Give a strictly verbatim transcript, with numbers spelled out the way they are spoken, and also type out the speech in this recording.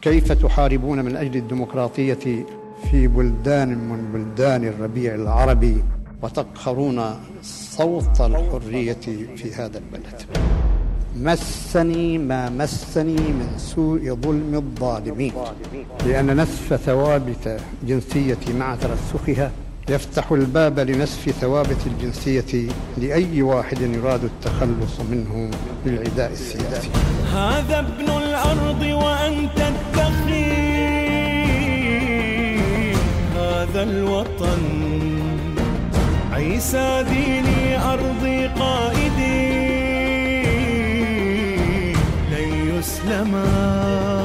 كيف تحاربون من أجل الديمقراطية في بلدان من بلدان الربيع العربي وتقهرون صوت الحرية في هذا البلد. مسني ما مسني من سوء ظلم الظالمين، لأن نسف ثوابت جنسية مع ترسخها يفتح الباب لنسف ثوابت الجنسية لأي واحد يراد التخلص منه بالعداء السياسي. هذا ابن الأرض وأنت الدخيل، هذا الوطن عيسى ديني أرضي قائدي، لن يسلما